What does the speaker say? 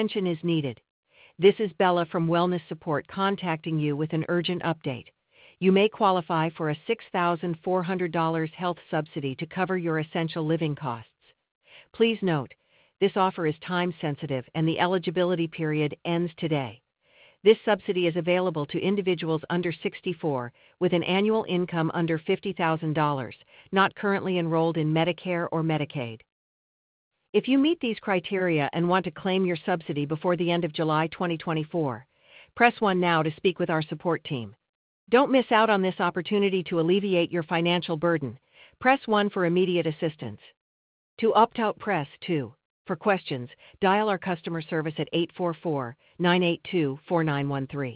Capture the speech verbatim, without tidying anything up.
Attention is needed. This is Bella from Wellness Support contacting you with an urgent update. You may qualify for a six thousand four hundred dollars health subsidy to cover your essential living costs. Please note, this offer is time-sensitive and the eligibility period ends today. This subsidy is available to individuals under sixty-four with an annual income under fifty thousand dollars, not currently enrolled in Medicare or Medicaid. If you meet these criteria and want to claim your subsidy before the end of July twenty twenty-four, press one now to speak with our support team. Don't miss out on this opportunity to alleviate your financial burden. Press one for immediate assistance. To opt out, press two. For questions, dial our customer service at eight four four, nine eight two, four nine one three.